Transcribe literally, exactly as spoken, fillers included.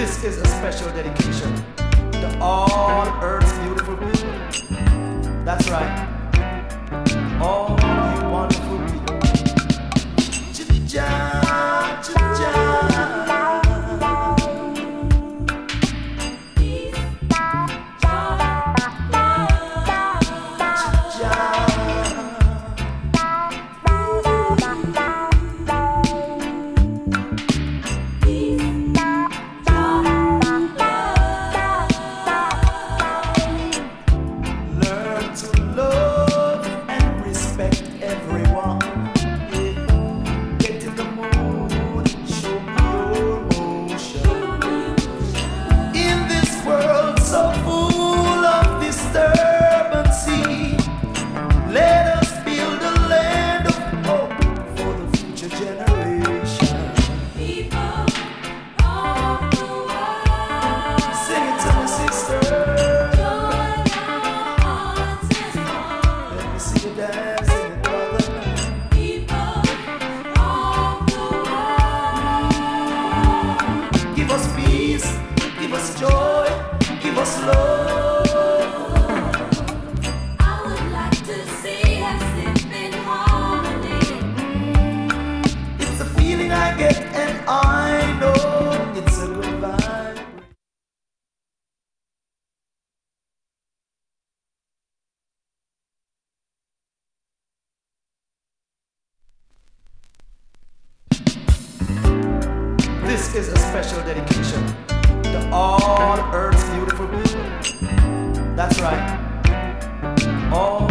This is a special dedication to all Earth's beautiful people. That's right. All you wonderful people. Cha-cha, cha-cha. This is a special dedication to all Earth's beautiful people. That's right. All